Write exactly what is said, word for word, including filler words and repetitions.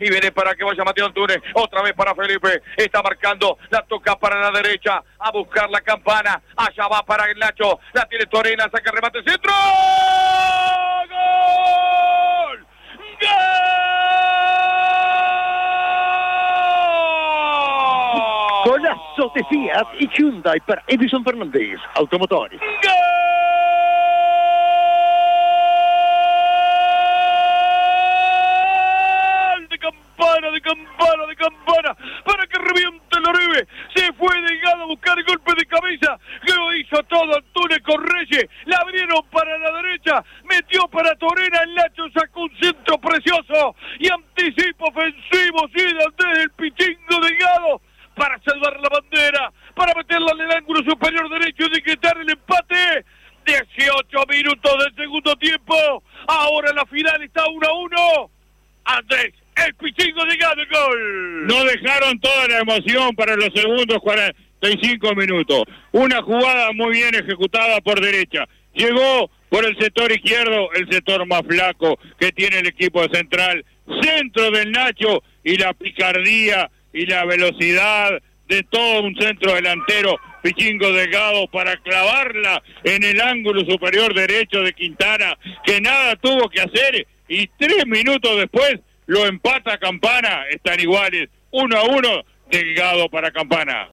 y viene para que vaya Mateo Antunes, otra vez para Felipe, está marcando, la toca para la derecha, a buscar la Campana, allá va para el Nacho, la tiene Torena, saca remate, centro, ¡gol! ¡Gol! Golazo de Fiat y Hyundai per Edison Fernandez, Automotori. ¡Gol! De Campana, de Campana, de Campana, para que reviente el Oribe. Se fue Delgado a buscar el golpe de cabeza, que lo hizo todo Antunes con Reyes, la abrieron para la derecha, metió para Torena, el Nacho sacó un centro precioso y anticipo ofensivo, sí, desde el Pichingo Delgado, para salvar la bandera, para meterla en el ángulo superior derecho y decretar el empate. dieciocho minutos del segundo tiempo, ahora la final está uno a uno. Andrés, el Pichingo Delgado, el gol. No dejaron toda la emoción para los segundos cuarenta y cinco minutos. Una jugada muy bien ejecutada por derecha. Llegó por el sector izquierdo, el sector más flaco que tiene el equipo central. Centro del Nacho y la picardía y la velocidad de todo un centro delantero, Pichingo Delgado, para clavarla en el ángulo superior derecho de Quintana, que nada tuvo que hacer, y tres minutos después lo empata Campana. Están iguales, uno a uno, Delgado para Campana.